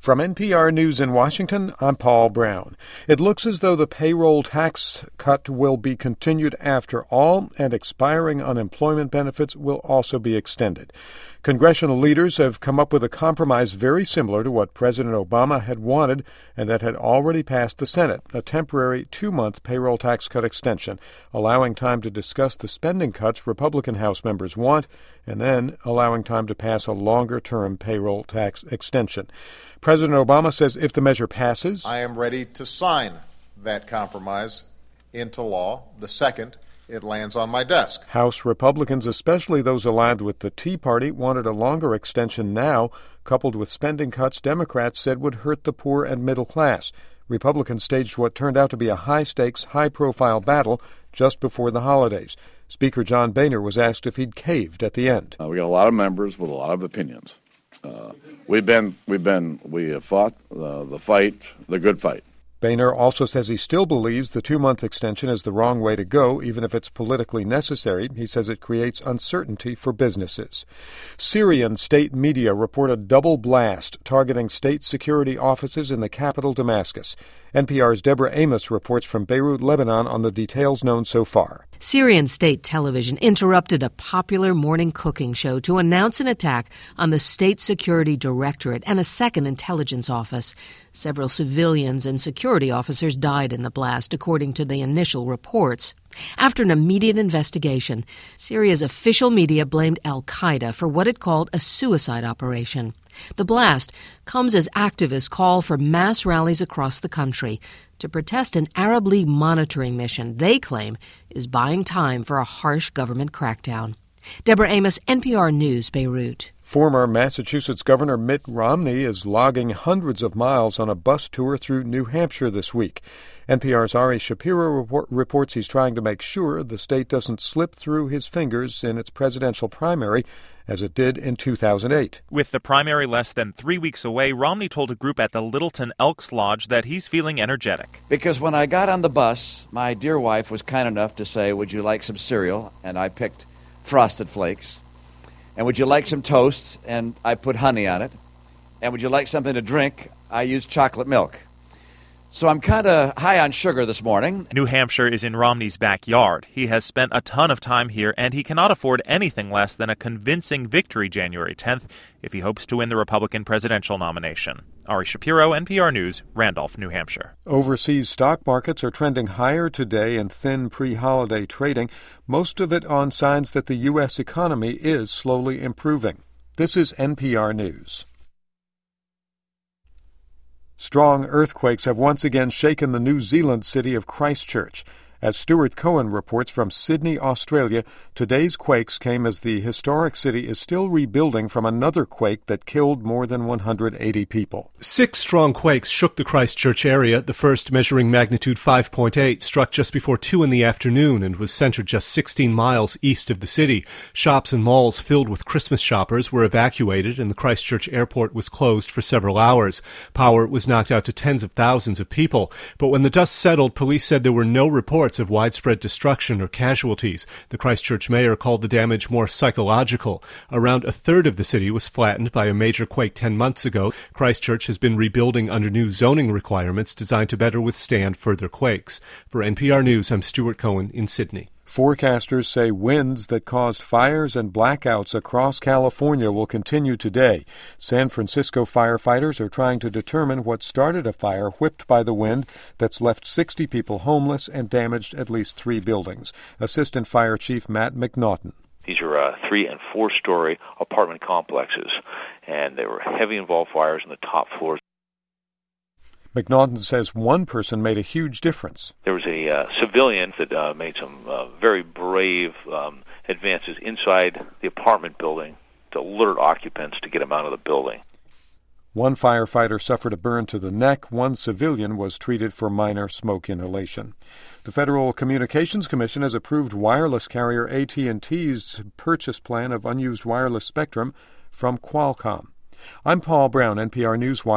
From NPR News in Washington, I'm Paul Brown. It looks as though the payroll tax cut will be continued after all, and expiring unemployment benefits will also be extended. Congressional leaders have come up with a compromise very similar to what President Obama had wanted and that had already passed the Senate, a temporary 2-month payroll tax cut extension, allowing time to discuss the spending cuts Republican House members want, and then allowing time to pass a longer-term payroll tax extension. President Obama says if the measure passes, I am ready to sign that compromise into law the second it lands on my desk. House Republicans, especially those aligned with the Tea Party, wanted a longer extension now, coupled with spending cuts Democrats said would hurt the poor and middle class. Republicans staged what turned out to be a high-stakes, high-profile battle just before the holidays. Speaker John Boehner was asked if he'd caved at the end. We got a lot of members with a lot of opinions. We have fought the fight, the good fight. Boehner also says he still believes the 2-month extension is the wrong way to go, even if it's politically necessary. He says it creates uncertainty for businesses. Syrian state media report a double blast targeting state security offices in the capital, Damascus. NPR's Deborah Amos reports from Beirut, Lebanon, on the details known so far. Syrian state television interrupted a popular morning cooking show to announce an attack on the State Security Directorate and a second intelligence office. Several civilians and security officers died in the blast, according to the initial reports. After an immediate investigation, Syria's official media blamed al-Qaeda for what it called a suicide operation. The blast comes as activists call for mass rallies across the country to protest an Arab League monitoring mission they claim is buying time for a harsh government crackdown. Deborah Amos, NPR News, Beirut. Former Massachusetts Governor Mitt Romney is logging hundreds of miles on a bus tour through New Hampshire this week. NPR's Ari Shapiro reports he's trying to make sure the state doesn't slip through his fingers in its presidential primary, as it did in 2008. With the primary less than 3 weeks away, Romney told a group at the Littleton Elks Lodge that he's feeling energetic. Because when I got on the bus, my dear wife was kind enough to say, "Would you like some cereal?" And I picked Frosted Flakes. And would you like some toast? And I put honey on it. And would you like something to drink? I used chocolate milk. So I'm kind of high on sugar this morning. New Hampshire is in Romney's backyard. He has spent a ton of time here, and he cannot afford anything less than a convincing victory January 10th if he hopes to win the Republican presidential nomination. Ari Shapiro, NPR News, Randolph, New Hampshire. Overseas stock markets are trending higher today in thin pre-holiday trading, most of it on signs that the U.S. economy is slowly improving. This is NPR News. Strong earthquakes have once again shaken the New Zealand city of Christchurch. As Stuart Cohen reports from Sydney, Australia, today's quakes came as the historic city is still rebuilding from another quake that killed more than 180 people. 6 strong quakes shook the Christchurch area, the first measuring magnitude 5.8, struck just before 2 in the afternoon and was centered just 16 miles east of the city. Shops and malls filled with Christmas shoppers were evacuated and the Christchurch airport was closed for several hours. Power was knocked out to tens of thousands of people. But when the dust settled, police said there were no reports of widespread destruction or casualties. The Christchurch mayor called the damage more psychological. Around a third of the city was flattened by a major quake 10 months ago. Christchurch has been rebuilding under new zoning requirements designed to better withstand further quakes. For NPR News, I'm Stuart Cohen in Sydney. Forecasters say winds that caused fires and blackouts across California will continue today. San Francisco firefighters are trying to determine what started a fire whipped by the wind that's left 60 people homeless and damaged at least 3 buildings. Assistant Fire Chief Matt McNaughton. These are 3- and 4-story apartment complexes, and there were heavy involved fires in the top floors. McNaughton says one person made a huge difference. There was a civilian that made some very brave advances inside the apartment building to alert occupants to get them out of the building. One firefighter suffered a burn to the neck. One civilian was treated for minor smoke inhalation. The Federal Communications Commission has approved wireless carrier AT&T's purchase plan of unused wireless spectrum from Qualcomm. I'm Paul Brown, NPR News.